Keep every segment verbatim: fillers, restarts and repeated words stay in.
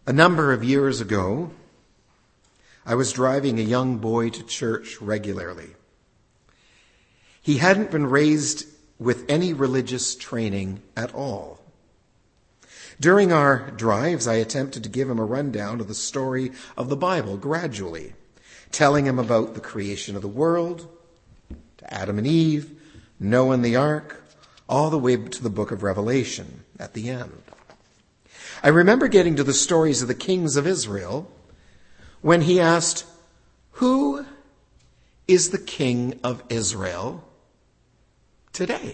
A number of years ago, I was driving a young boy to church regularly. He hadn't been raised with any religious training at all. During our drives, I attempted to give him a rundown of the story of the Bible gradually, telling him about the creation of the world, to Adam and Eve, Noah and the ark, all the way to the book of Revelation at the end. I remember getting to the stories of the kings of Israel when he asked, "Who is the king of Israel today?"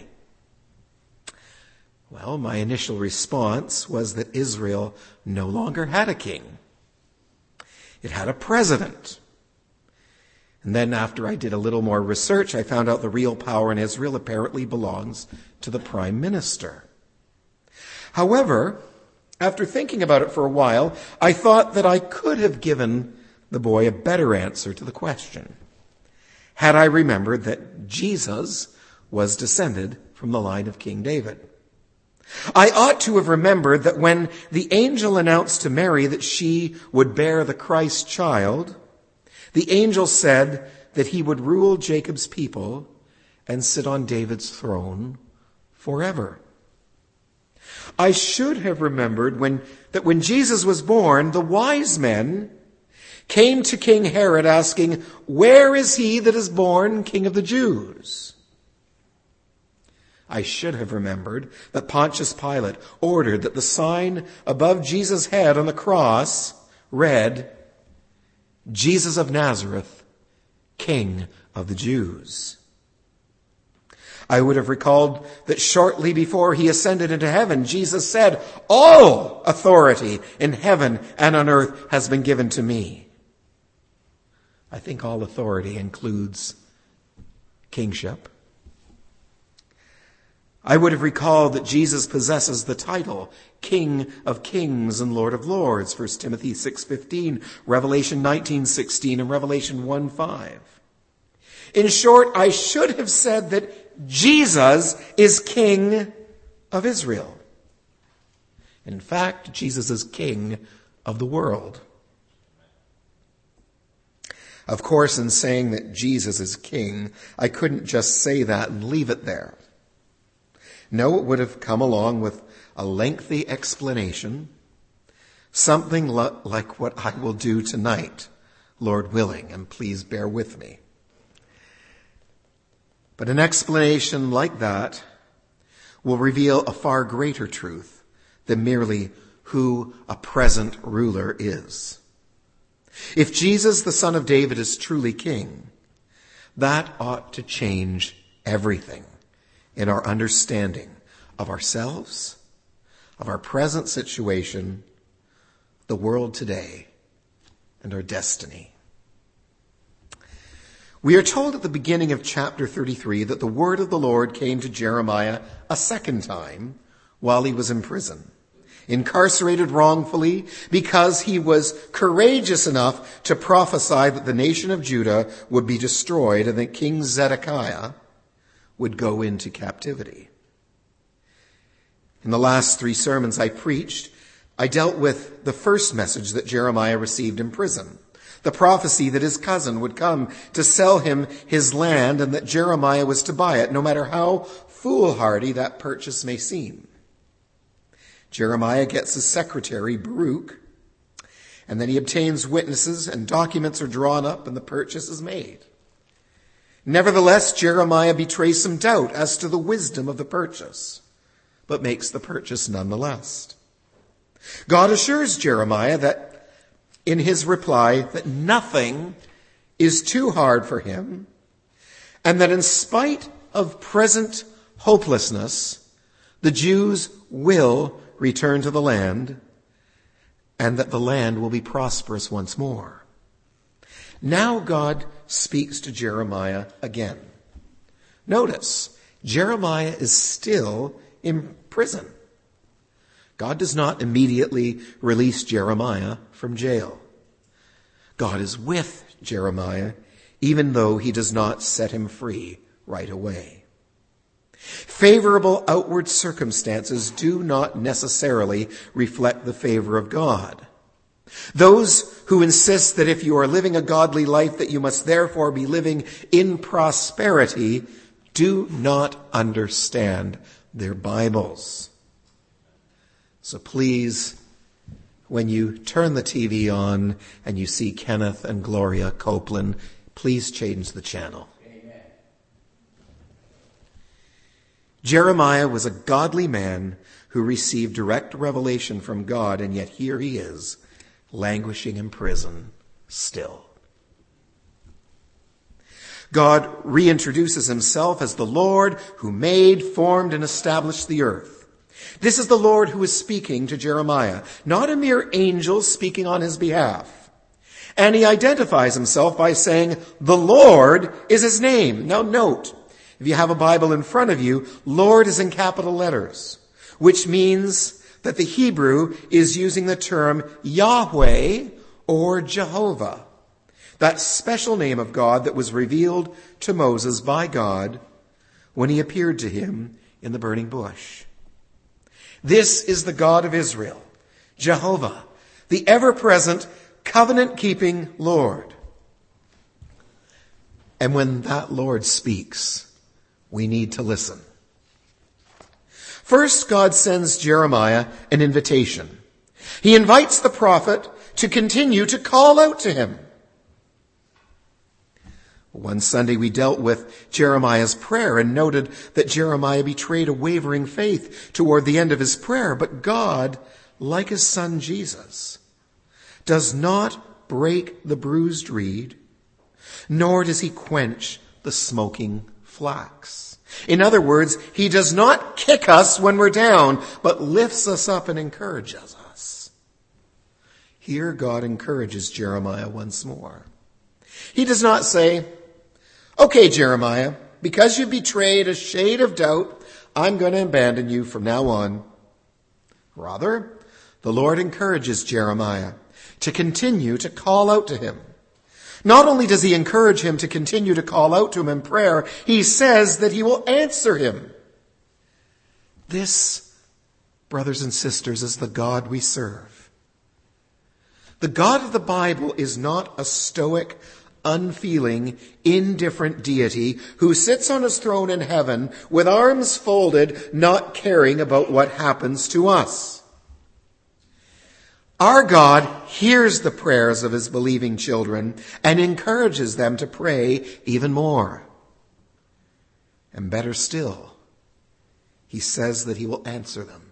Well, my initial response was that Israel no longer had a king. It had a president. And then after I did a little more research, I found out the real power in Israel apparently belongs to the prime minister. However, after thinking about it for a while, I thought that I could have given the boy a better answer to the question had I remembered that Jesus was descended from the line of King David. I ought to have remembered that when the angel announced to Mary that she would bear the Christ child, the angel said that he would rule Jacob's people and sit on David's throne forever. I should have remembered when, that when Jesus was born, the wise men came to King Herod asking, "Where is he that is born King of the Jews?" I should have remembered that Pontius Pilate ordered that the sign above Jesus' head on the cross read, "Jesus of Nazareth, King of the Jews." I would have recalled that shortly before he ascended into heaven, Jesus said, "All authority in heaven and on earth has been given to me." I think all authority includes kingship. I would have recalled that Jesus possesses the title King of Kings and Lord of Lords, First Timothy six fifteen, Revelation nineteen sixteen, and Revelation one five. In short, I should have said that Jesus is King of Israel. In fact, Jesus is King of the world. Of course, in saying that Jesus is King, I couldn't just say that and leave it there. No, it would have come along with a lengthy explanation, something lo- like what I will do tonight, Lord willing, and please bear with me. But an explanation like that will reveal a far greater truth than merely who a present ruler is. If Jesus, the Son of David, is truly king, that ought to change everything in our understanding of ourselves, of our present situation, the world today, and our destiny. We are told at the beginning of chapter thirty-three that the word of the Lord came to Jeremiah a second time while he was in prison, incarcerated wrongfully because he was courageous enough to prophesy that the nation of Judah would be destroyed and that King Zedekiah would go into captivity. In the last three sermons I preached, I dealt with the first message that Jeremiah received in prison, the prophecy that his cousin would come to sell him his land and that Jeremiah was to buy it, no matter how foolhardy that purchase may seem. Jeremiah gets his secretary, Baruch, and then he obtains witnesses and documents are drawn up and the purchase is made. Nevertheless, Jeremiah betrays some doubt as to the wisdom of the purchase, but makes the purchase nonetheless. God assures Jeremiah that in his reply that nothing is too hard for him, and that in spite of present hopelessness, the Jews will return to the land, and that the land will be prosperous once more. Now God speaks to Jeremiah again. Notice, Jeremiah is still in prison. God does not immediately release Jeremiah from jail. God is with Jeremiah, even though he does not set him free right away. Favorable outward circumstances do not necessarily reflect the favor of God. Those who insist that if you are living a godly life that you must therefore be living in prosperity do not understand their Bibles. So please, when you turn the T V on and you see Kenneth and Gloria Copeland, please change the channel. Amen. Jeremiah was a godly man who received direct revelation from God, and yet here he is, languishing in prison still. God reintroduces himself as the Lord who made, formed, and established the earth. This is the Lord who is speaking to Jeremiah, not a mere angel speaking on his behalf. And he identifies himself by saying, the Lord is his name. Now note, if you have a Bible in front of you, Lord is in capital letters, which means that the Hebrew is using the term Yahweh or Jehovah, that special name of God that was revealed to Moses by God when he appeared to him in the burning bush. This is the God of Israel, Jehovah, the ever-present, covenant-keeping Lord. And when that Lord speaks, we need to listen. First, God sends Jeremiah an invitation. He invites the prophet to continue to call out to him. One Sunday we dealt with Jeremiah's prayer and noted that Jeremiah betrayed a wavering faith toward the end of his prayer. But God, like his son Jesus, does not break the bruised reed, nor does he quench the smoking flax. In other words, he does not kick us when we're down, but lifts us up and encourages us. Here God encourages Jeremiah once more. He does not say, okay, Jeremiah, because you betrayed a shade of doubt, I'm going to abandon you from now on. Rather, the Lord encourages Jeremiah to continue to call out to him. Not only does he encourage him to continue to call out to him in prayer, he says that he will answer him. This, brothers and sisters, is the God we serve. The God of the Bible is not a stoic, unfeeling, indifferent deity who sits on his throne in heaven with arms folded, not caring about what happens to us. Our God hears the prayers of his believing children and encourages them to pray even more. And better still, he says that he will answer them.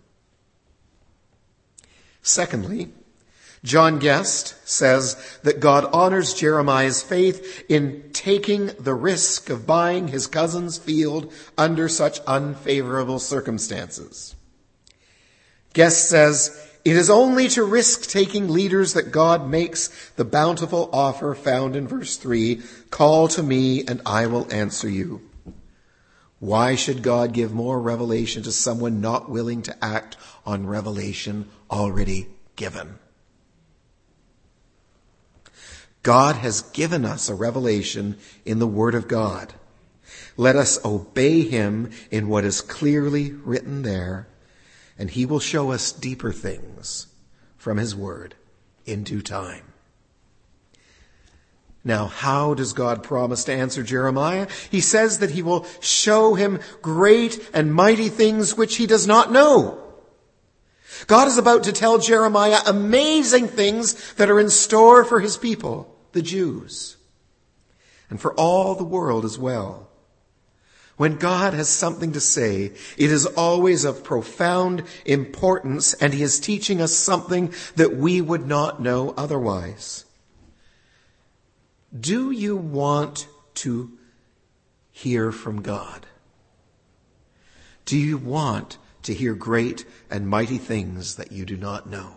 Secondly, John Guest says that God honors Jeremiah's faith in taking the risk of buying his cousin's field under such unfavorable circumstances. Guest says, it is only to risk-taking leaders that God makes the bountiful offer found in verse three, call to me and I will answer you. Why should God give more revelation to someone not willing to act on revelation already given? God has given us a revelation in the Word of God. Let us obey him in what is clearly written there, and he will show us deeper things from his Word in due time. Now, how does God promise to answer Jeremiah? He says that he will show him great and mighty things which he does not know. God is about to tell Jeremiah amazing things that are in store for his people, the Jews, and for all the world as well. When God has something to say, it is always of profound importance, and he is teaching us something that we would not know otherwise. Do you want to hear from God? Do you want to hear great and mighty things that you do not know?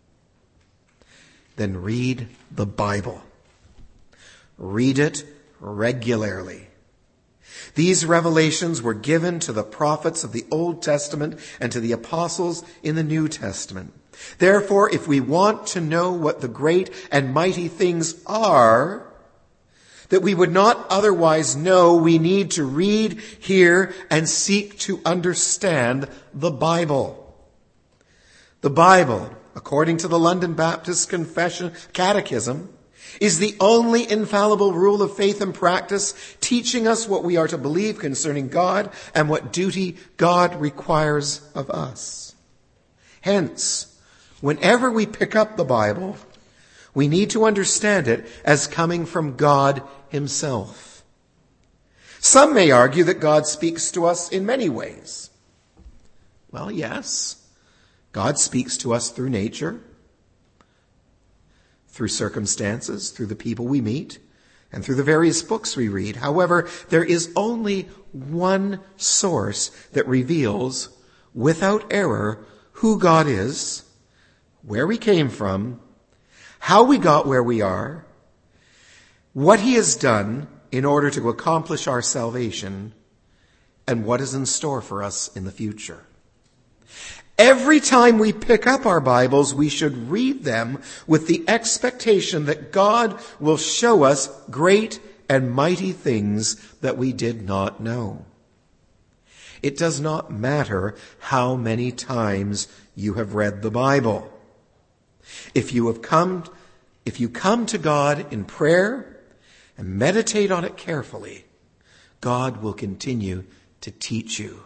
Then read the Bible. Read it regularly. These revelations were given to the prophets of the Old Testament and to the apostles in the New Testament. Therefore, if we want to know what the great and mighty things are that we would not otherwise know, we need to read, hear, and seek to understand the Bible. The Bible, according to the London Baptist Confession Catechism, is the only infallible rule of faith and practice, teaching us what we are to believe concerning God and what duty God requires of us. Hence, whenever we pick up the Bible, we need to understand it as coming from God himself. Some may argue that God speaks to us in many ways. Well, yes, God speaks to us through nature, through circumstances, through the people we meet, and through the various books we read. However, there is only one source that reveals, without error, who God is, where we came from, how we got where we are, what he has done in order to accomplish our salvation, and what is in store for us in the future. Every time we pick up our Bibles, we should read them with the expectation that God will show us great and mighty things that we did not know. It does not matter how many times you have read the Bible. If you have come, if you come to God in prayer and meditate on it carefully, God will continue to teach you.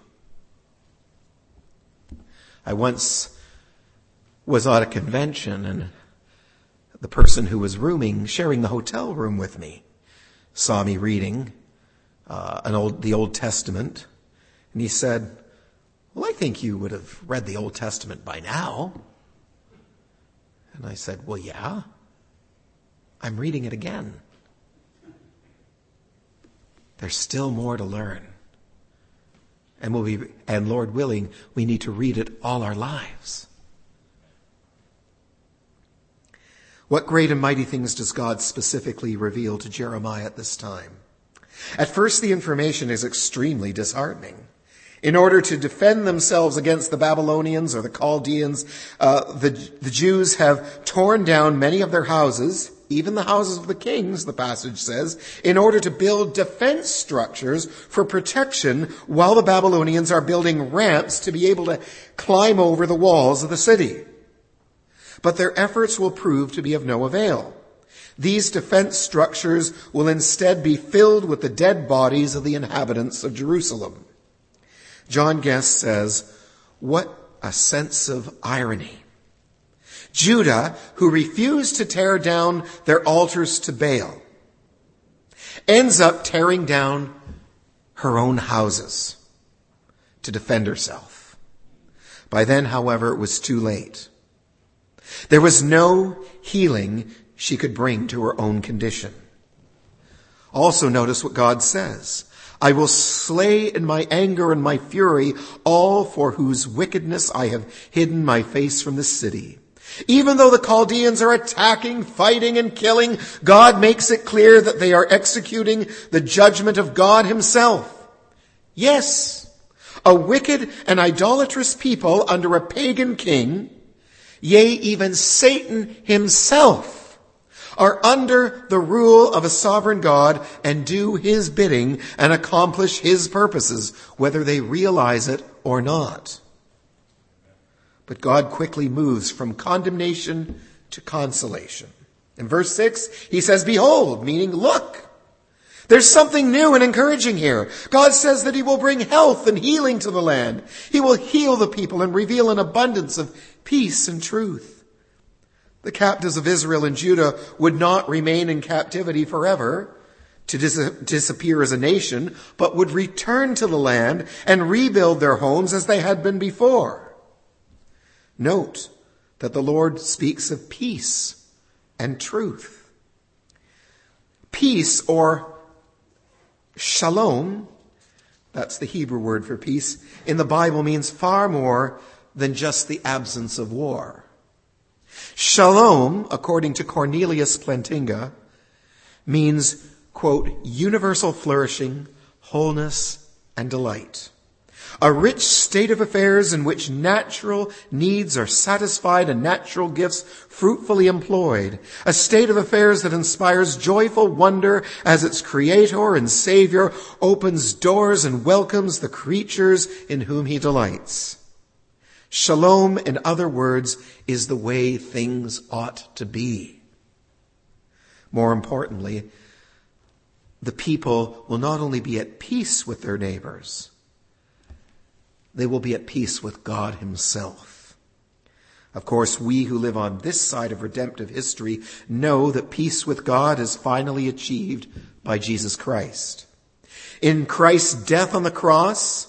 I once was at a convention, and the person who was rooming, sharing the hotel room with me, saw me reading uh, an old, the Old Testament, and he said, "Well, I think you would have read the Old Testament by now." And I said, "Well, yeah, I'm reading it again. There's still more to learn. And we'll be, and Lord willing, we need to read it all our lives." What great and mighty things does God specifically reveal to Jeremiah at this time? At first, the information is extremely disheartening. In order to defend themselves against the Babylonians or the Chaldeans, uh, the, the Jews have torn down many of their houses, even the houses of the kings, the passage says, in order to build defense structures for protection while the Babylonians are building ramps to be able to climb over the walls of the city. But their efforts will prove to be of no avail. These defense structures will instead be filled with the dead bodies of the inhabitants of Jerusalem. John Guest says, "What a sense of irony. Judah, who refused to tear down their altars to Baal, ends up tearing down her own houses to defend herself. By then, however, it was too late. There was no healing she could bring to her own condition." Also notice what God says. "I will slay in my anger and my fury all for whose wickedness I have hidden my face from the city." Even though the Chaldeans are attacking, fighting, and killing, God makes it clear that they are executing the judgment of God himself. Yes, a wicked and idolatrous people under a pagan king, yea, even Satan himself, are under the rule of a sovereign God and do his bidding and accomplish his purposes, whether they realize it or not. But God quickly moves from condemnation to consolation. In verse six, he says, "Behold," meaning look. There's something new and encouraging here. God says that he will bring health and healing to the land. He will heal the people and reveal an abundance of peace and truth. The captives of Israel and Judah would not remain in captivity forever to dis- disappear as a nation, but would return to the land and rebuild their homes as they had been before. Note that the Lord speaks of peace and truth. Peace, or shalom, that's the Hebrew word for peace, in the Bible means far more than just the absence of war. Shalom, according to Cornelius Plantinga, means, quote, universal flourishing, wholeness, and delight. A rich state of affairs in which natural needs are satisfied and natural gifts fruitfully employed. A state of affairs that inspires joyful wonder as its creator and savior opens doors and welcomes the creatures in whom he delights. Shalom, in other words, is the way things ought to be. More importantly, the people will not only be at peace with their neighbors, they will be at peace with God himself. Of course, we who live on this side of redemptive history know that peace with God is finally achieved by Jesus Christ. In Christ's death on the cross,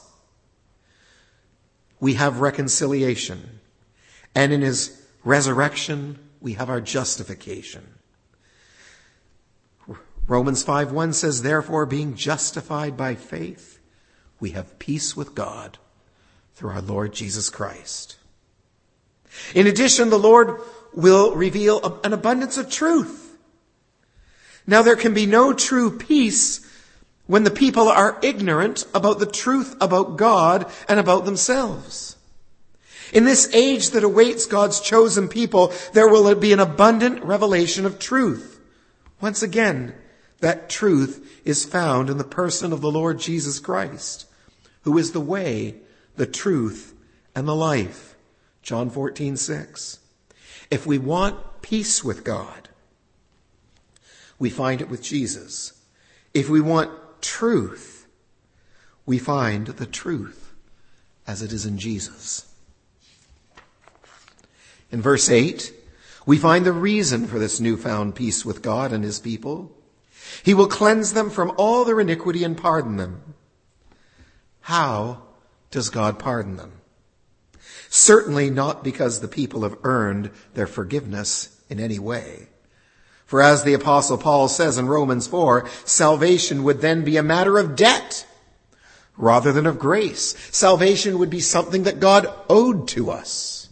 we have reconciliation. And in his resurrection, we have our justification. Romans five one says, therefore, being justified by faith, we have peace with God through our Lord Jesus Christ. In addition, the Lord will reveal an abundance of truth. Now, there can be no true peace when the people are ignorant about the truth about God and about themselves. In this age that awaits God's chosen people, there will be an abundant revelation of truth. Once again, that truth is found in the person of the Lord Jesus Christ, who is the way, the truth, and the life. John fourteen six. If we want peace with God, we find it with Jesus. If we want truth, we find the truth as it is in Jesus. In verse eight, we find the reason for this newfound peace with God and his people. He will cleanse them from all their iniquity and pardon them. How does God pardon them? Certainly not because the people have earned their forgiveness in any way. For as the Apostle Paul says in Romans four, salvation would then be a matter of debt rather than of grace. Salvation would be something that God owed to us.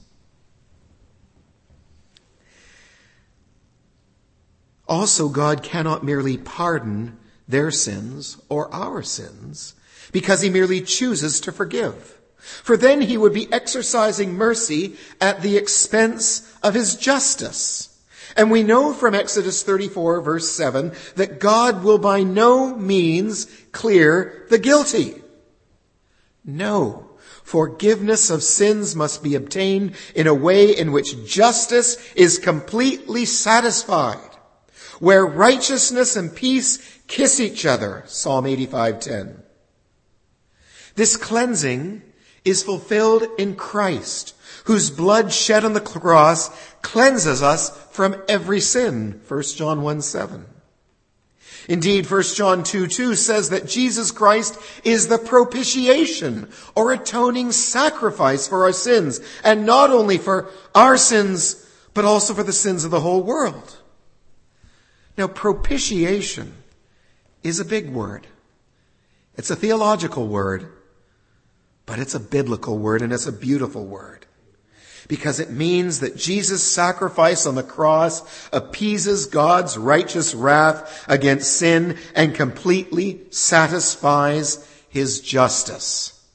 Also, God cannot merely pardon their sins or our sins because he merely chooses to forgive. For then he would be exercising mercy at the expense of his justice. And we know from Exodus thirty-four, verse seven, that God will by no means clear the guilty. No, forgiveness of sins must be obtained in a way in which justice is completely satisfied, where righteousness and peace kiss each other. Psalm eighty-five ten. This cleansing is fulfilled in Christ, whose blood shed on the cross cleanses us from every sin. First John one seven. Indeed, First John two two says that Jesus Christ is the propitiation or atoning sacrifice for our sins, and not only for our sins, but also for the sins of the whole world. Now, propitiation is a big word. It's a theological word, but it's a biblical word, and it's a beautiful word. Because it means that Jesus' sacrifice on the cross appeases God's righteous wrath against sin and completely satisfies his justice.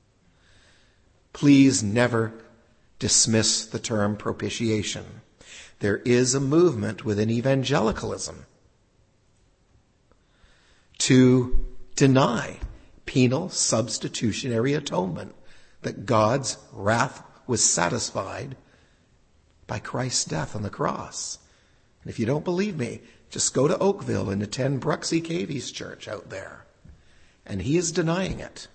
Please never dismiss the term propitiation. There is a movement within evangelicalism to deny penal substitutionary atonement, that God's wrath was satisfied by Christ's death on the cross. And if you don't believe me, just go to Oakville and attend Bruxy Cavy's church out there. And he is denying it.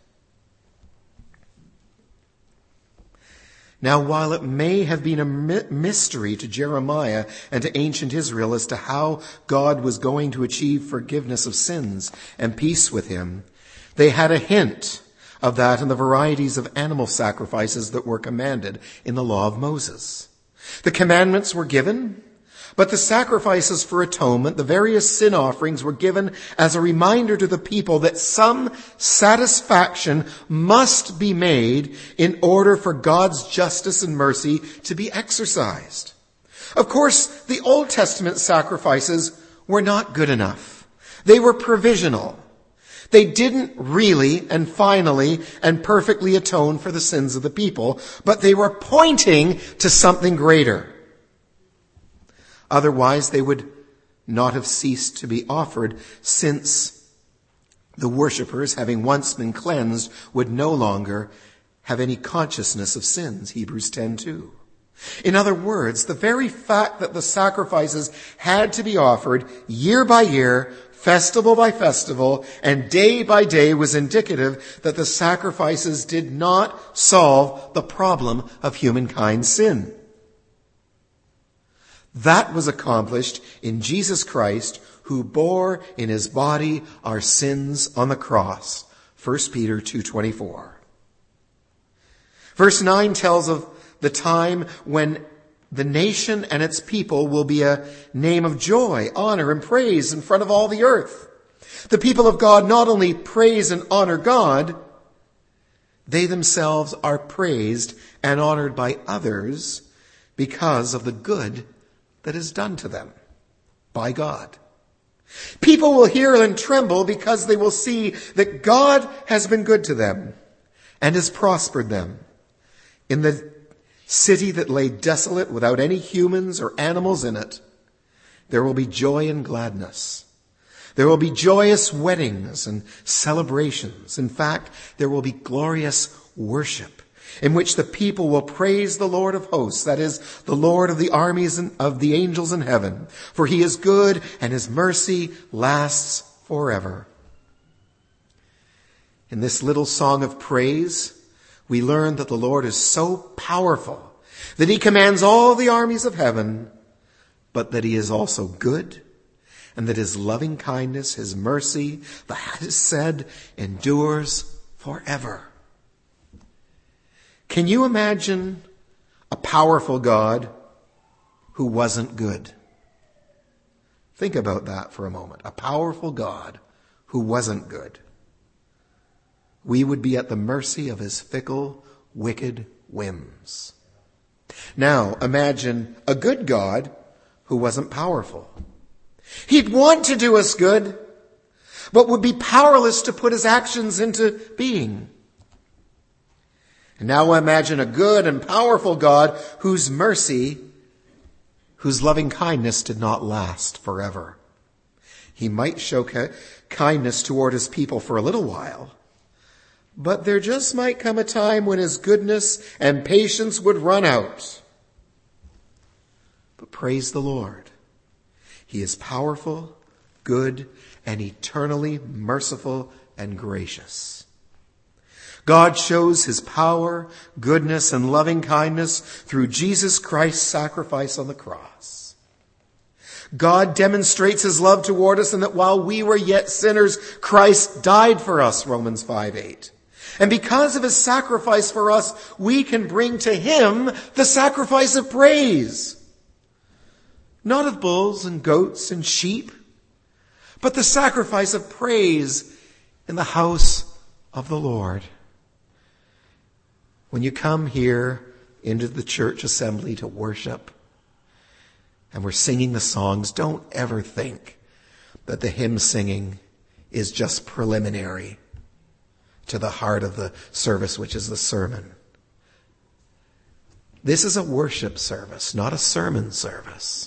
Now, while it may have been a mystery to Jeremiah and to ancient Israel as to how God was going to achieve forgiveness of sins and peace with him, they had a hint of that in the varieties of animal sacrifices that were commanded in the law of Moses. The commandments were given, but the sacrifices for atonement, the various sin offerings, were given as a reminder to the people that some satisfaction must be made in order for God's justice and mercy to be exercised. Of course, the Old Testament sacrifices were not good enough. They were provisional. They didn't really and finally and perfectly atone for the sins of the people, but they were pointing to something greater. Otherwise, they would not have ceased to be offered, since the worshippers, having once been cleansed, would no longer have any consciousness of sins, Hebrews ten two. In other words, the very fact that the sacrifices had to be offered year by year, festival by festival, and day by day was indicative that the sacrifices did not solve the problem of humankind's sin. That was accomplished in Jesus Christ, who bore in his body our sins on the cross. First Peter two twenty-four. Verse nine tells of the time when the nation and its people will be a name of joy, honor, and praise in front of all the earth. The people of God not only praise and honor God, they themselves are praised and honored by others because of the good that is done to them by God. People will hear and tremble because they will see that God has been good to them and has prospered them. In the city that lay desolate without any humans or animals in it, there will be joy and gladness. There will be joyous weddings and celebrations. In fact, there will be glorious worship in which the people will praise the Lord of hosts, that is, the Lord of the armies and of the angels in heaven, for he is good and his mercy lasts forever. In this little song of praise, we learn that the Lord is so powerful that he commands all the armies of heaven, but that he is also good, and that his loving kindness, his mercy, that is said, endures forever. Can you imagine a powerful God who wasn't good? Think about that for a moment. A powerful God who wasn't good. We would be at the mercy of his fickle, wicked whims. Now, imagine a good God who wasn't powerful. He'd want to do us good, but would be powerless to put his actions into being. And now imagine a good and powerful God whose mercy, whose loving kindness did not last forever. He might show kindness toward his people for a little while, but there just might come a time when his goodness and patience would run out. But praise the Lord. He is powerful, good, and eternally merciful and gracious. God shows his power, goodness, and loving kindness through Jesus Christ's sacrifice on the cross. God demonstrates his love toward us in that while we were yet sinners, Christ died for us, Romans five eight. And because of his sacrifice for us, we can bring to him the sacrifice of praise. Not of bulls and goats and sheep, but the sacrifice of praise in the house of the Lord. When you come here into the church assembly to worship, and we're singing the songs, don't ever think that the hymn singing is just preliminary to the heart of the service, which is the sermon. This is a worship service, not a sermon service.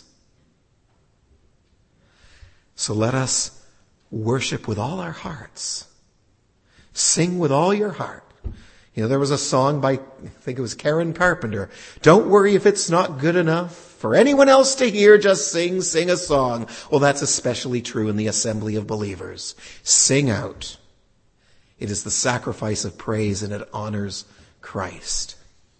So let us worship with all our hearts. Sing with all your heart. You know, there was a song by, I think it was Karen Carpenter. Don't worry if it's not good enough for anyone else to hear, just sing, sing a song. Well, that's especially true in the assembly of believers. Sing out. It is the sacrifice of praise and it honors Christ.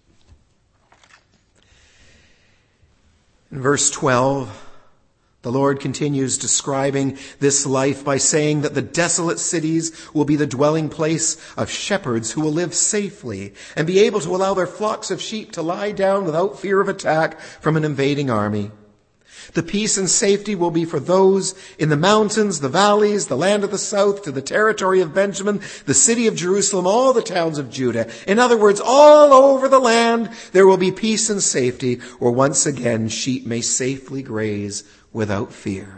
In verse twelve, the Lord continues describing this life by saying that the desolate cities will be the dwelling place of shepherds who will live safely and be able to allow their flocks of sheep to lie down without fear of attack from an invading army. The peace and safety will be for those in the mountains, the valleys, the land of the south, to the territory of Benjamin, the city of Jerusalem, all the towns of Judah. In other words, all over the land there will be peace and safety, where once again sheep may safely graze without fear.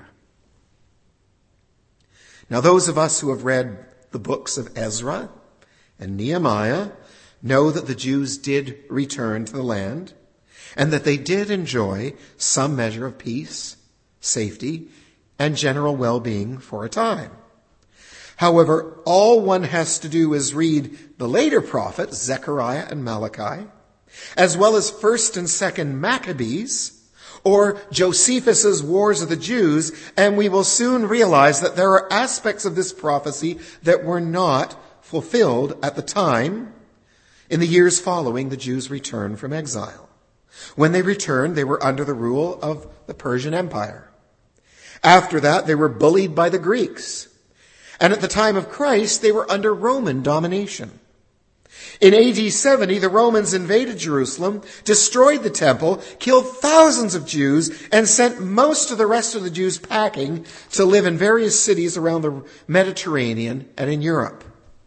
Now, those of us who have read the books of Ezra and Nehemiah know that the Jews did return to the land and that they did enjoy some measure of peace, safety, and general well-being for a time. However, all one has to do is read the later prophets, Zechariah and Malachi, as well as first and second Maccabees, or Josephus's Wars of the Jews, and we will soon realize that there are aspects of this prophecy that were not fulfilled at the time in the years following the Jews' return from exile. When they returned, they were under the rule of the Persian Empire. After that, they were bullied by the Greeks. And at the time of Christ, they were under Roman domination. In A D seventy, the Romans invaded Jerusalem, destroyed the temple, killed thousands of Jews, and sent most of the rest of the Jews packing to live in various cities around the Mediterranean and in Europe.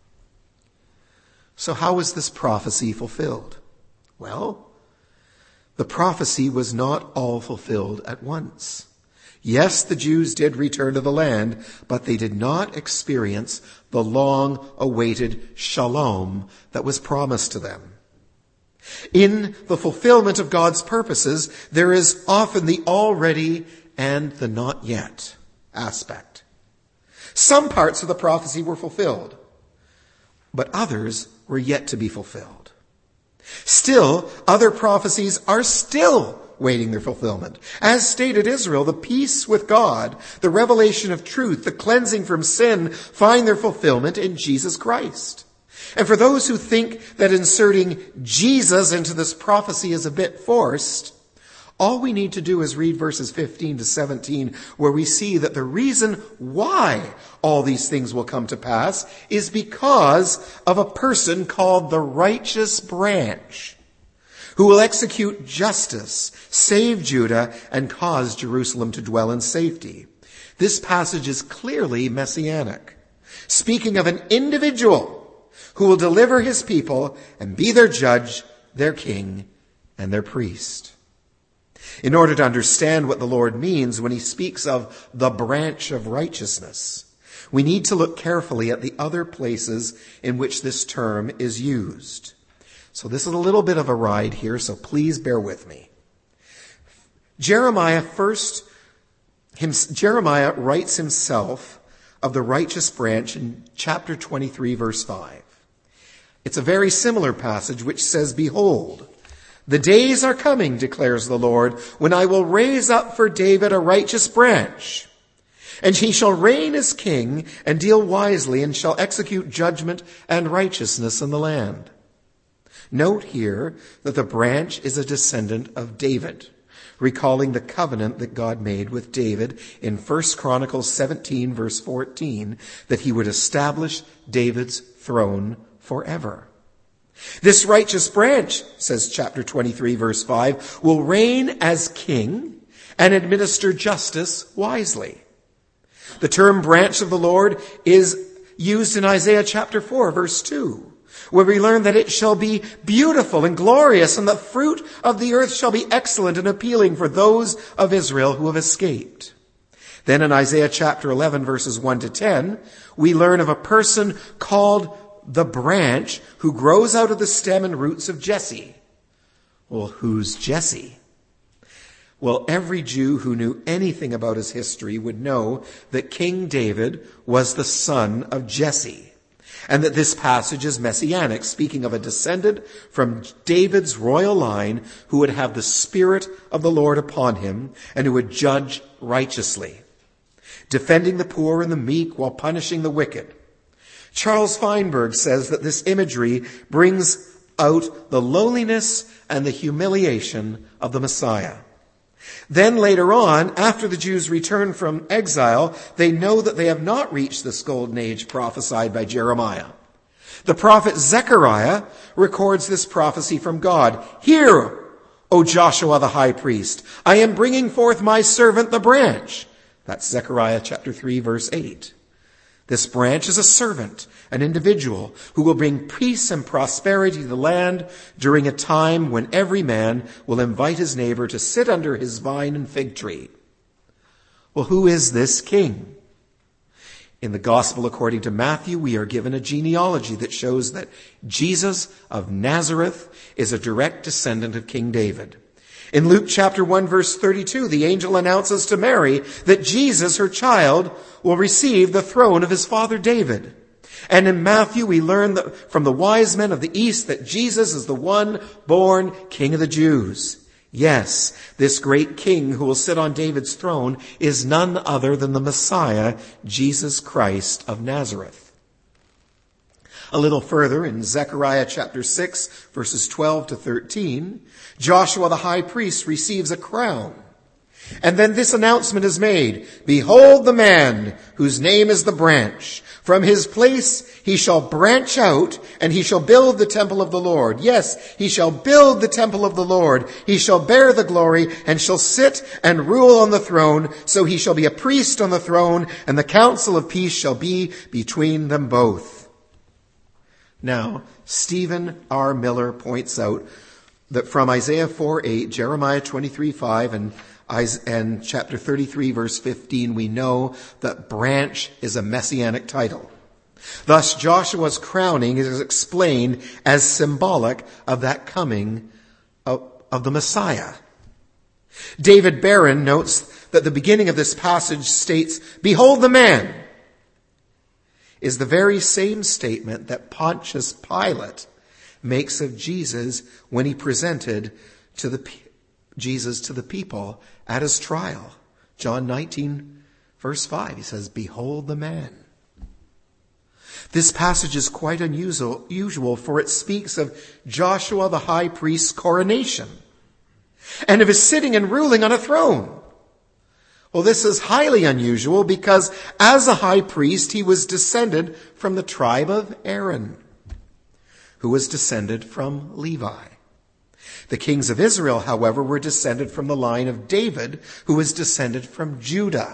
So how was this prophecy fulfilled? Well, the prophecy was not all fulfilled at once. Yes, the Jews did return to the land, but they did not experience the long-awaited shalom that was promised to them. In the fulfillment of God's purposes, there is often the already and the not yet aspect. Some parts of the prophecy were fulfilled, but others were yet to be fulfilled. Still, other prophecies are still waiting their fulfillment. As stated, Israel, the peace with God, the revelation of truth, the cleansing from sin, find their fulfillment in Jesus Christ. And for those who think that inserting Jesus into this prophecy is a bit forced, all we need to do is read verses fifteen to seventeen, where we see that the reason why all these things will come to pass is because of a person called the righteous branch, who will execute justice, save Judah, and cause Jerusalem to dwell in safety. This passage is clearly messianic, speaking of an individual who will deliver his people and be their judge, their king, and their priest. In order to understand what the Lord means when he speaks of the branch of righteousness, we need to look carefully at the other places in which this term is used. So this is a little bit of a ride here, so please bear with me. Jeremiah first, him, Jeremiah writes himself of the righteous branch in chapter twenty-three, verse five. It's a very similar passage which says, "Behold, the days are coming, declares the Lord, when I will raise up for David a righteous branch, and he shall reign as king and deal wisely and shall execute judgment and righteousness in the land." Note here that the branch is a descendant of David, recalling the covenant that God made with David in First Chronicles seventeen, verse fourteen, that he would establish David's throne forever. This righteous branch, says chapter twenty-three, verse five, will reign as king and administer justice wisely. The term branch of the Lord is used in Isaiah chapter four, verse two, where we learn that it shall be beautiful and glorious, and the fruit of the earth shall be excellent and appealing for those of Israel who have escaped. Then in Isaiah chapter eleven, verses one to ten, we learn of a person called the branch who grows out of the stem and roots of Jesse. Well, who's Jesse? Well, every Jew who knew anything about his history would know that King David was the son of Jesse, and that this passage is messianic, speaking of a descendant from David's royal line who would have the Spirit of the Lord upon him and who would judge righteously, defending the poor and the meek while punishing the wicked. Charles Feinberg says that this imagery brings out the lowliness and the humiliation of the Messiah. Then later on, after the Jews return from exile, they know that they have not reached this golden age prophesied by Jeremiah. The prophet Zechariah records this prophecy from God. "Hear, O Joshua the high priest, I am bringing forth my servant the branch." That's Zechariah chapter three, verse eight. This branch is a servant, an individual who will bring peace and prosperity to the land during a time when every man will invite his neighbor to sit under his vine and fig tree. Well, who is this king? In the Gospel according to Matthew, we are given a genealogy that shows that Jesus of Nazareth is a direct descendant of King David. In Luke chapter one, verse thirty-two, the angel announces to Mary that Jesus, her child, will receive the throne of his father David. And in Matthew, we learn that from the wise men of the East that Jesus is the one born King of the Jews. Yes, this great King who will sit on David's throne is none other than the Messiah, Jesus Christ of Nazareth. A little further in Zechariah chapter six, verses twelve to thirteen, Joshua the high priest receives a crown. And then this announcement is made, "Behold the man whose name is the branch. From his place he shall branch out, and he shall build the temple of the Lord. Yes, he shall build the temple of the Lord. He shall bear the glory, and shall sit and rule on the throne. So he shall be a priest on the throne, and the council of peace shall be between them both." Now, Stephen R. Miller points out that from Isaiah four eight, Jeremiah twenty-three five, and and chapter thirty-three, verse fifteen, we know that branch is a messianic title. Thus, Joshua's crowning is explained as symbolic of that coming of, of the Messiah. David Barron notes that the beginning of this passage states, "Behold the man," is the very same statement that Pontius Pilate makes of Jesus when he presented to the Jesus to the people at his trial. John nineteen, verse five, he says, "Behold the man." This passage is quite unusual, usual, for it speaks of Joshua the high priest's coronation and of his sitting and ruling on a throne. Well, this is highly unusual because as a high priest, he was descended from the tribe of Aaron, who was descended from Levi. The kings of Israel, however, were descended from the line of David, who was descended from Judah.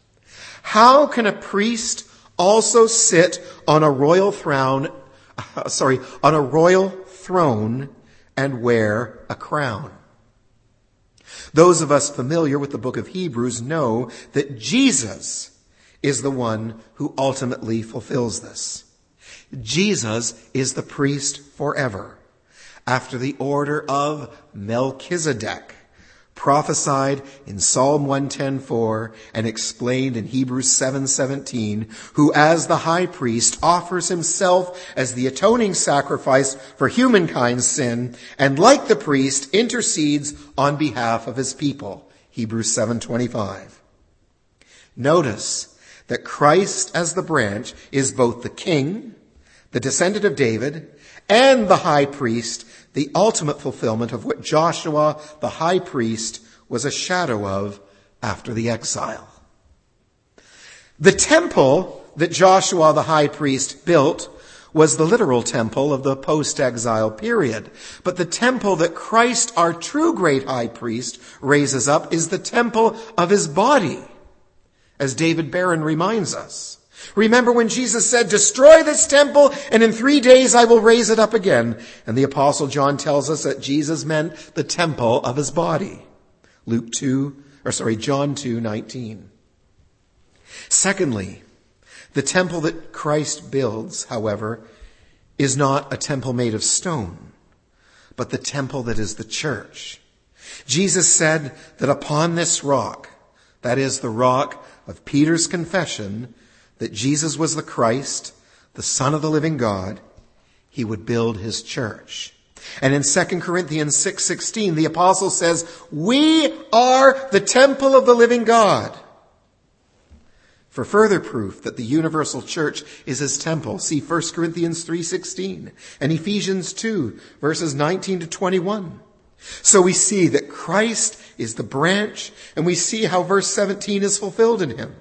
How can a priest also sit on a royal throne, uh, sorry, on a royal throne and wear a crown? Those of us familiar with the book of Hebrews know that Jesus is the one who ultimately fulfills this. Jesus is the priest forever, after the order of Melchizedek, prophesied in Psalm one ten four and explained in Hebrews seven seventeen, who as the high priest offers himself as the atoning sacrifice for humankind's sin, and like the priest intercedes on behalf of his people. Hebrews seven twenty-five. Notice that Christ as the branch is both the king, the descendant of David, and the high priest, the ultimate fulfillment of what Joshua, the high priest, was a shadow of after the exile. The temple that Joshua, the high priest, built was the literal temple of the post-exile period. But the temple that Christ, our true great high priest, raises up is the temple of his body, as David Barron reminds us. Remember when Jesus said, "Destroy this temple, and in three days I will raise it up again." And the Apostle John tells us that Jesus meant the temple of his body. Luke two, or sorry, John two nineteen. Secondly, the temple that Christ builds, however, is not a temple made of stone, but the temple that is the church. Jesus said that upon this rock, that is the rock of Peter's confession, that Jesus was the Christ, the Son of the living God, he would build his church. And in Second Corinthians six sixteen, the apostle says, "We are the temple of the living God." For further proof that the universal church is his temple, see First Corinthians three sixteen and Ephesians two, verses nineteen to twenty-one. So we see that Christ is the branch, and we see how verse seventeen is fulfilled in him.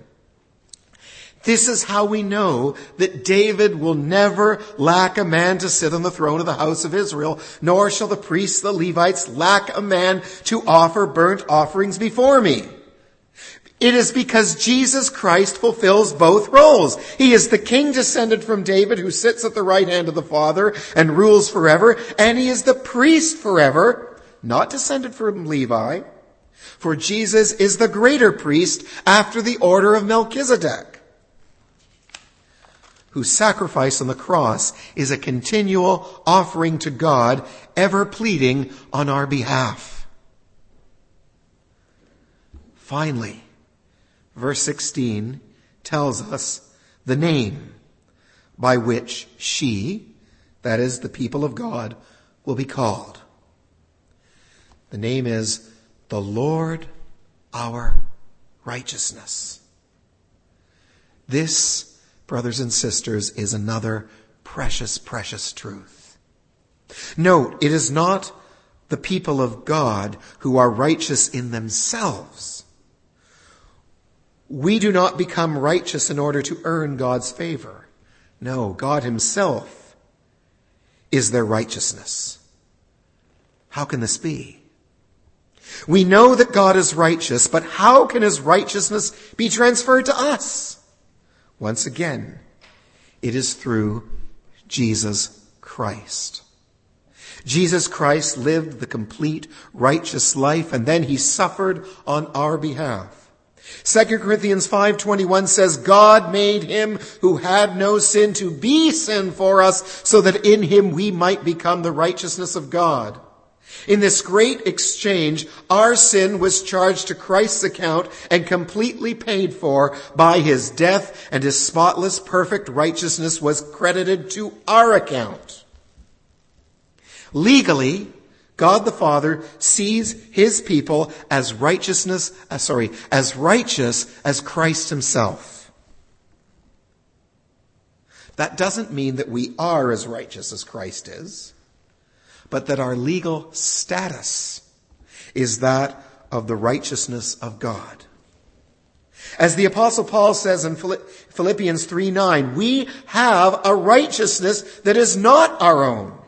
This is how we know that David will never lack a man to sit on the throne of the house of Israel, nor shall the priests, the Levites, lack a man to offer burnt offerings before me. It is because Jesus Christ fulfills both roles. He is the king descended from David who sits at the right hand of the Father and rules forever, and he is the priest forever, not descended from Levi, for Jesus is the greater priest after the order of Melchizedek, whose sacrifice on the cross is a continual offering to God, ever pleading on our behalf. Finally, verse sixteen tells us the name by which she, that is, the people of God, will be called. The name is the Lord our righteousness. This, brothers and sisters, is another precious, precious truth. Note, it is not the people of God who are righteous in themselves. We do not become righteous in order to earn God's favor. No, God himself is their righteousness. How can this be? We know that God is righteous, but how can his righteousness be transferred to us? Once again, it is through Jesus Christ. Jesus Christ lived the complete righteous life, and then he suffered on our behalf. Second Corinthians five twenty-one says, God made him who had no sin to be sin for us, so that in him we might become the righteousness of God. In this great exchange, our sin was charged to Christ's account and completely paid for by his death, and his spotless, perfect righteousness was credited to our account. Legally, God the Father sees his people as righteousness, uh, sorry, as righteous as Christ himself. That doesn't mean that we are as righteous as Christ is, but that our legal status is that of the righteousness of God. As the Apostle Paul says in Philippians three nine, we have a righteousness that is not our own,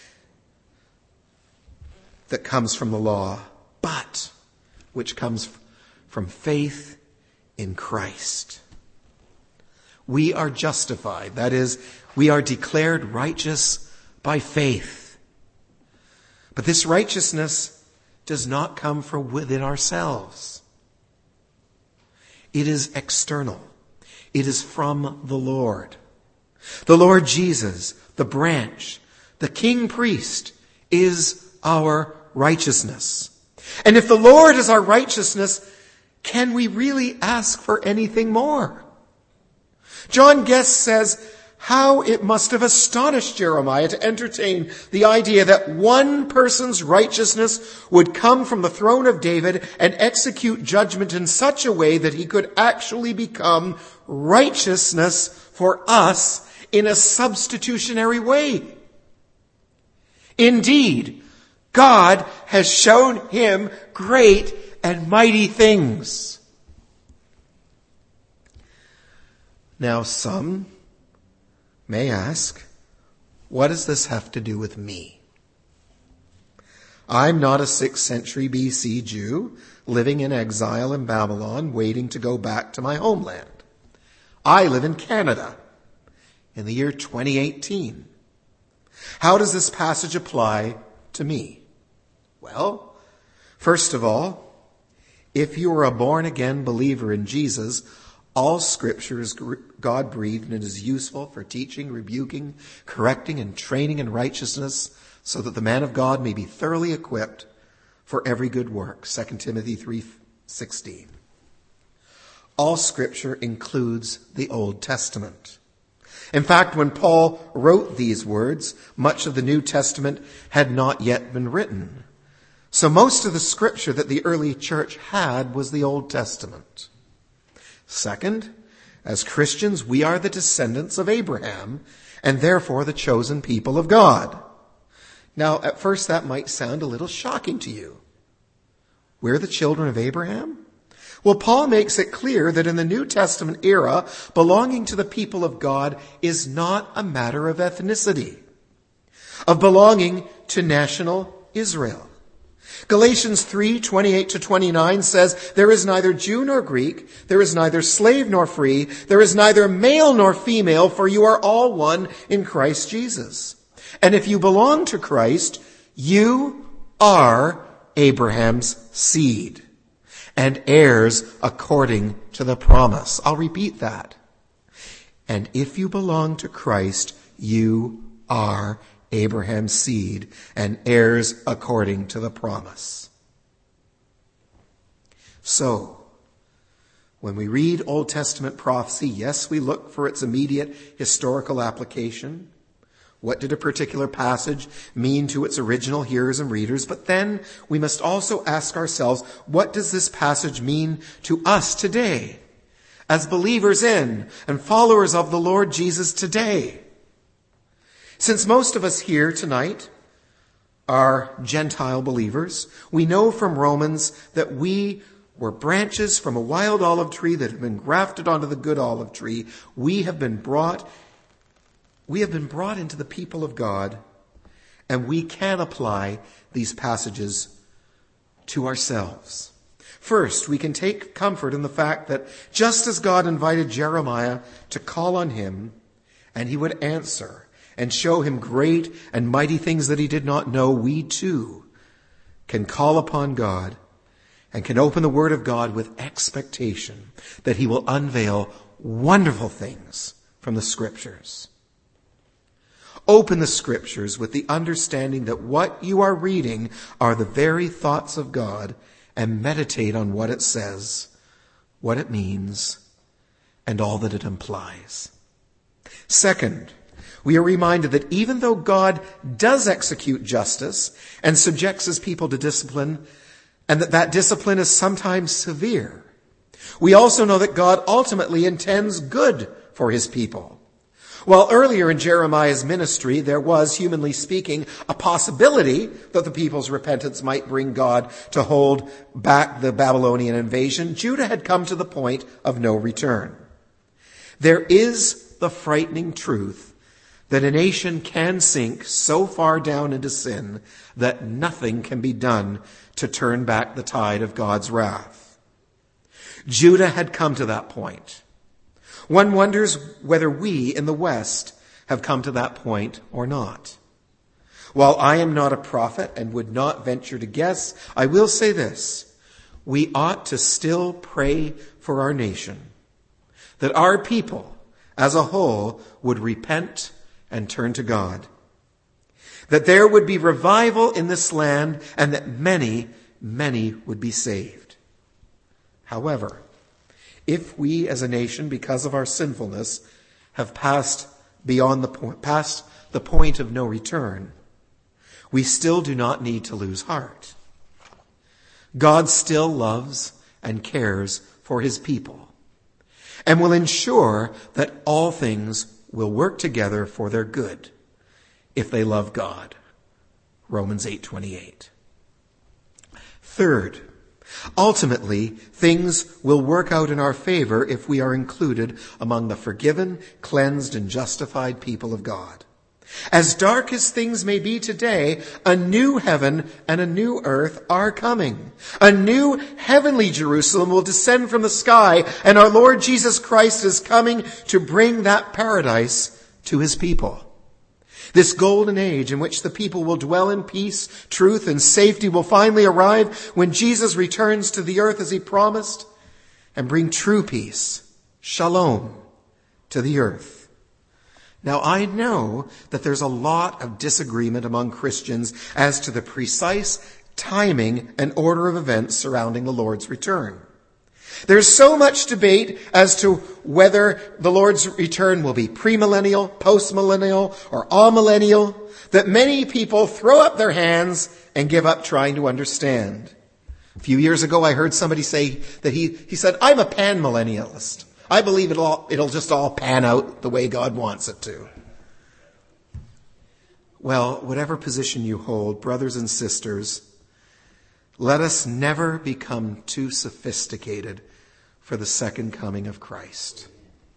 that comes from the law, but which comes from faith in Christ. We are justified. That is, we are declared righteous by faith. But this righteousness does not come from within ourselves. It is external. It is from the Lord. The Lord Jesus, the branch, the king priest, is our righteousness. And if the Lord is our righteousness, can we really ask for anything more? John Guest says, how it must have astonished Jeremiah to entertain the idea that one person's righteousness would come from the throne of David and execute judgment in such a way that he could actually become righteousness for us in a substitutionary way. Indeed, God has shown him great and mighty things. Now some may ask, what does this have to do with me? I'm not a sixth century B C Jew living in exile in Babylon, waiting to go back to my homeland. I live in Canada in the year twenty eighteen. How does this passage apply to me? Well, first of all, if you are a born-again believer in Jesus, all Scripture is God-breathed and is useful for teaching, rebuking, correcting, and training in righteousness, so that the man of God may be thoroughly equipped for every good work. Second Timothy three sixteen. All Scripture includes the Old Testament. In fact, when Paul wrote these words, much of the New Testament had not yet been written. So most of the Scripture that the early church had was the Old Testament. Second, as Christians, we are the descendants of Abraham and therefore the chosen people of God. Now, at first that might sound a little shocking to you. We're the children of Abraham? Well, Paul makes it clear that in the New Testament era, belonging to the people of God is not a matter of ethnicity, of belonging to national Israel. Galatians three twenty-eight to twenty-nine says, there is neither Jew nor Greek, there is neither slave nor free, there is neither male nor female, for you are all one in Christ Jesus. And if you belong to Christ, you are Abraham's seed and heirs according to the promise. I'll repeat that. And if you belong to Christ, you are Abraham's seed and heirs according to the promise. So, When we read Old Testament prophecy, yes, we look for its immediate historical application. What did a particular passage mean to its original hearers and readers? But then we must also ask ourselves, what does this passage mean to us today, as believers in and followers of the Lord Jesus today? Since most of us here tonight are Gentile believers, we know from Romans that we were branches from a wild olive tree that have been grafted onto the good olive tree. We have been brought We have been brought into the people of God, and we can apply these passages to ourselves. First, we can take comfort in the fact that just as God invited Jeremiah to call on him, and he would answer and show him great and mighty things that he did not know, we too can call upon God and can open the Word of God with expectation that he will unveil wonderful things from the Scriptures. Open the Scriptures with the understanding that what you are reading are the very thoughts of God, and meditate on what it says, what it means, and all that it implies. Second, we are reminded that even though God does execute justice and subjects his people to discipline, and that that discipline is sometimes severe, we also know that God ultimately intends good for his people. While earlier in Jeremiah's ministry, there was, humanly speaking, a possibility that the people's repentance might bring God to hold back the Babylonian invasion, Judah had come to the point of no return. There is the frightening truth that a nation can sink so far down into sin that nothing can be done to turn back the tide of God's wrath. Judah had come to that point. One wonders whether we in the West have come to that point or not. While I am not a prophet and would not venture to guess, I will say this: we ought to still pray for our nation, that our people as a whole would repent and turn to God, that there would be revival in this land, and that many, many would be saved. However, if we as a nation, because of our sinfulness, have passed beyond the point, past the point of no return, we still do not need to lose heart. God still loves and cares for his people, and will ensure that all things will work together for their good if they love God. Romans eight twenty-eight. Third, ultimately, things will work out in our favor if we are included among the forgiven, cleansed, and justified people of God. As dark as things may be today, a new heaven and a new earth are coming. A new heavenly Jerusalem will descend from the sky, and our Lord Jesus Christ is coming to bring that paradise to his people. This golden age in which the people will dwell in peace, truth, and safety will finally arrive when Jesus returns to the earth as he promised, and bring true peace, shalom, to the earth. Now, I know that there's a lot of disagreement among Christians as to the precise timing and order of events surrounding the Lord's return. There's so much debate as to whether the Lord's return will be premillennial, postmillennial, or amillennial, that many people throw up their hands and give up trying to understand. A few years ago, I heard somebody say that he, he said, I'm a panmillennialist. I believe it'll, all, it'll just all pan out the way God wants it to. Well, whatever position you hold, brothers and sisters, let us never become too sophisticated for the second coming of Christ.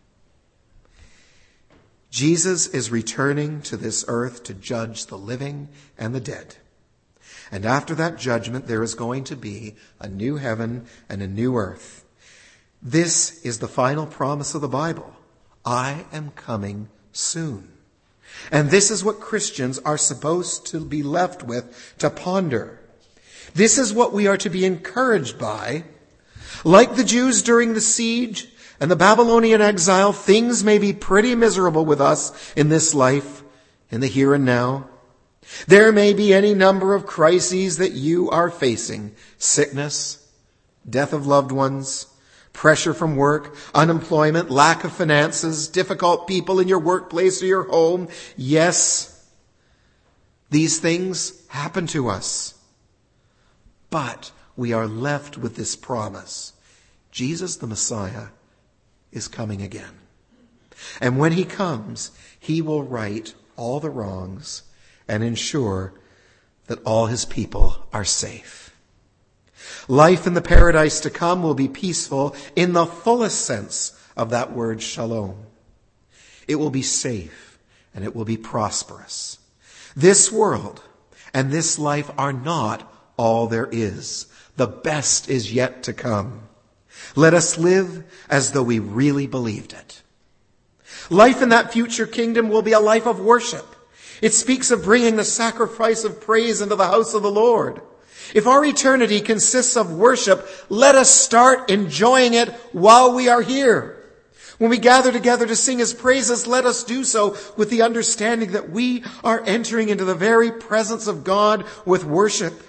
Jesus is returning to this earth to judge the living and the dead. And after that judgment, there is going to be a new heaven and a new earth. This is the final promise of the Bible. I am coming soon. And this is what Christians are supposed to be left with to ponder. This is what we are to be encouraged by. Like the Jews during the siege and the Babylonian exile, things may be pretty miserable with us in this life, in the here and now. There may be any number of crises that you are facing: sickness, death of loved ones, pressure from work, unemployment, lack of finances, difficult people in your workplace or your home. Yes, these things happen to us. But we are left with this promise. Jesus the Messiah is coming again. And when he comes, he will right all the wrongs and ensure that all his people are safe. Life in the paradise to come will be peaceful in the fullest sense of that word shalom. It will be safe and it will be prosperous. This world and this life are not all there is. The best is yet to come. Let us live as though we really believed it. Life in that future kingdom will be a life of worship. It speaks of bringing the sacrifice of praise into the house of the Lord. If our eternity consists of worship, let us start enjoying it while we are here. When we gather together to sing his praises, let us do so with the understanding that we are entering into the very presence of God with worship.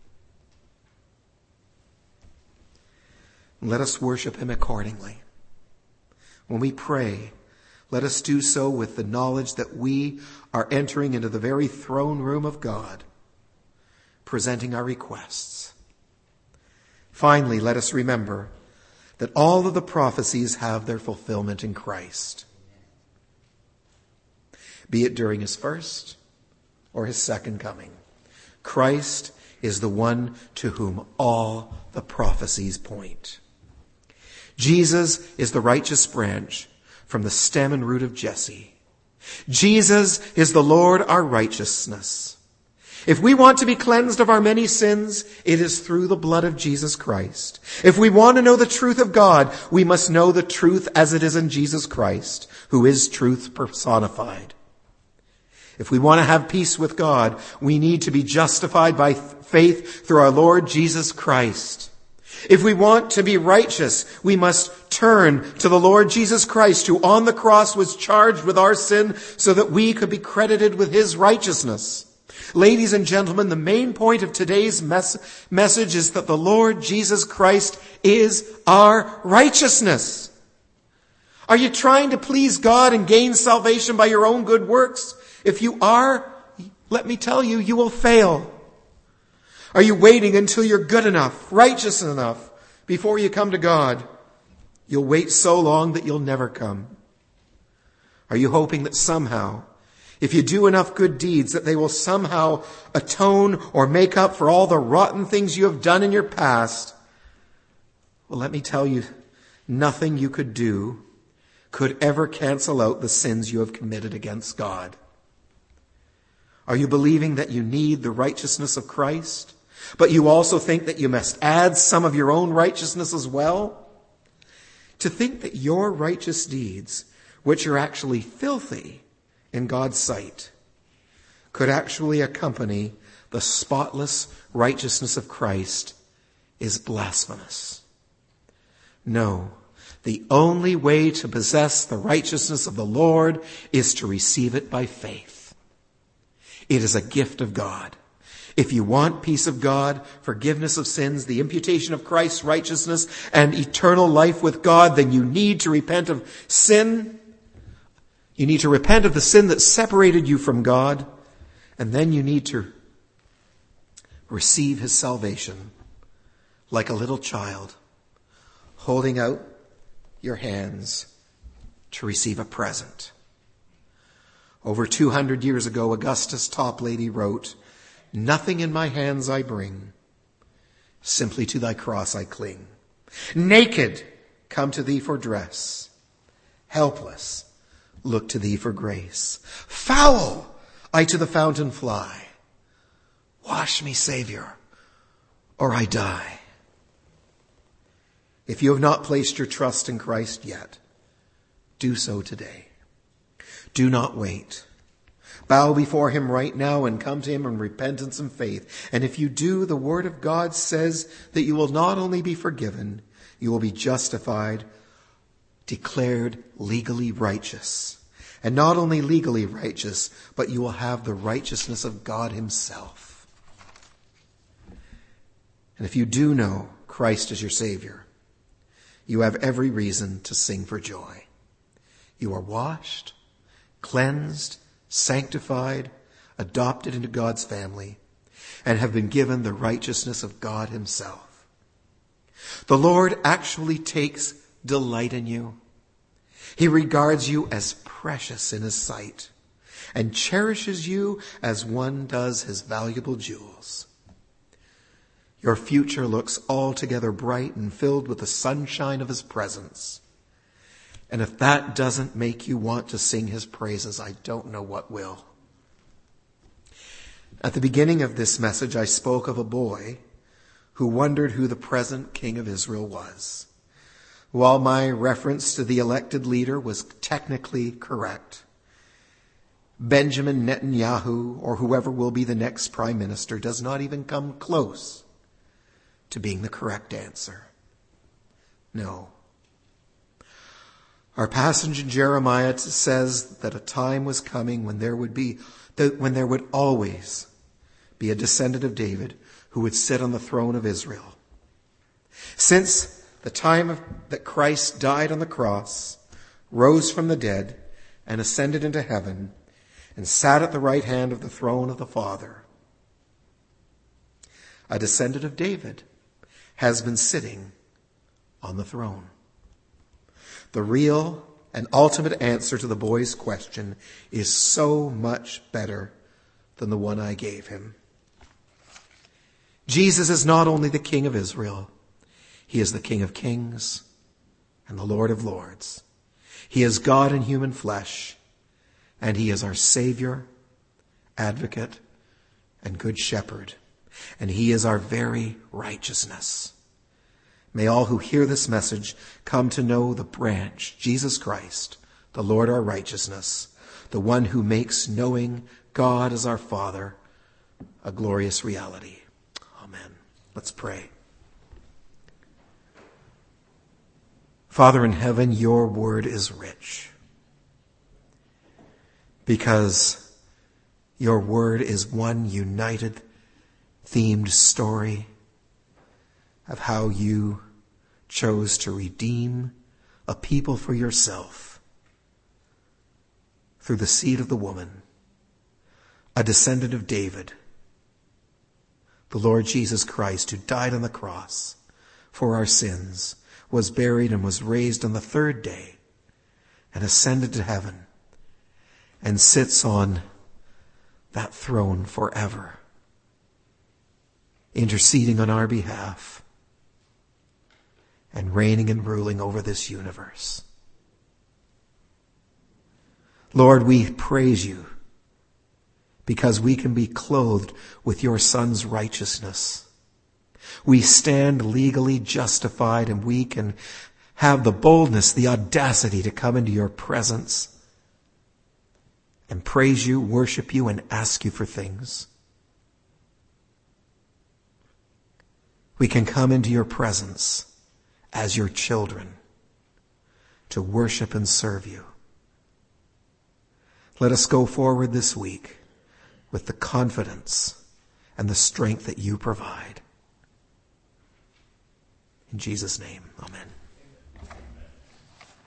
Let us worship him accordingly. When we pray, let us do so with the knowledge that we are entering into the very throne room of God, presenting our requests. Finally, let us remember that all of the prophecies have their fulfillment in Christ, be it during his first or his second coming. Christ is the one to whom all the prophecies point. Jesus is the righteous branch from the stem and root of Jesse. Jesus is the Lord, our righteousness. If we want to be cleansed of our many sins, it is through the blood of Jesus Christ. If we want to know the truth of God, we must know the truth as it is in Jesus Christ, who is truth personified. If we want to have peace with God, we need to be justified by faith through our Lord Jesus Christ. If we want to be righteous, we must turn to the Lord Jesus Christ, who on the cross was charged with our sin so that we could be credited with his righteousness. Ladies and gentlemen, the main point of today's mes- message is that the Lord Jesus Christ is our righteousness. Are you trying to please God and gain salvation by your own good works? If you are, let me tell you, you will fail. Are you waiting until you're good enough, righteous enough, before you come to God? You'll wait so long that you'll never come. Are you hoping that somehow, if you do enough good deeds, that they will somehow atone or make up for all the rotten things you have done in your past? Well, let me tell you, nothing you could do could ever cancel out the sins you have committed against God. Are you believing that you need the righteousness of Christ, but you also think that you must add some of your own righteousness as well? To think that your righteous deeds, which are actually filthy in God's sight, could actually accompany the spotless righteousness of Christ is blasphemous. No, the only way to possess the righteousness of the Lord is to receive it by faith. It is a gift of God. If you want peace of God, forgiveness of sins, the imputation of Christ's righteousness, and eternal life with God, then you need to repent of sin. You need to repent of the sin that separated you from God, and then you need to receive his salvation like a little child, holding out your hands to receive a present. Over two hundred years ago, Augustus Toplady wrote, "Nothing in my hands I bring, simply to thy cross I cling. Naked, come to thee for dress. Helpless, look to thee for grace. Foul, I to the fountain fly. Wash me, Savior, or I die." If you have not placed your trust in Christ yet, do so today. Do not wait. Bow before him right now and come to him in repentance and faith. And if you do, the word of God says that you will not only be forgiven, you will be justified, declared legally righteous. And not only legally righteous, but you will have the righteousness of God himself. And if you do know Christ as your Savior, you have every reason to sing for joy. You are washed, cleansed, sanctified, adopted into God's family, and have been given the righteousness of God himself. The Lord actually takes delight in you. He regards you as precious in his sight and cherishes you as one does his valuable jewels. Your future looks altogether bright and filled with the sunshine of his presence. And if that doesn't make you want to sing his praises, I don't know what will. At the beginning of this message, I spoke of a boy who wondered who the present king of Israel was. While my reference to the elected leader was technically correct, Benjamin Netanyahu, or whoever will be the next prime minister, does not even come close to being the correct answer. No. Our passage in Jeremiah says that a time was coming when there would be, when there would always be a descendant of David who would sit on the throne of Israel. Since the time of, that Christ died on the cross, rose from the dead, and ascended into heaven, and sat at the right hand of the throne of the Father, a descendant of David has been sitting on the throne. The real and ultimate answer to the boy's question is so much better than the one I gave him. Jesus is not only the King of Israel, he is the King of kings and the Lord of lords. He is God in human flesh, and he is our Savior, advocate, and good shepherd. And he is our very righteousness. May all who hear this message come to know the branch, Jesus Christ, the Lord our righteousness, the one who makes knowing God as our Father a glorious reality. Amen. Let's pray. Father in heaven, your word is rich, because your word is one united, themed story of how you chose to redeem a people for yourself through the seed of the woman, a descendant of David, the Lord Jesus Christ, who died on the cross for our sins, was buried and was raised on the third day and ascended to heaven and sits on that throne forever, interceding on our behalf and reigning and ruling over this universe. Lord, we praise you because we can be clothed with your Son's righteousness. We stand legally justified, and we can have the boldness, the audacity to come into your presence and praise you, worship you, and ask you for things. We can come into your presence as your children to worship and serve you. Let us go forward this week with the confidence and the strength that you provide. In Jesus' name, amen.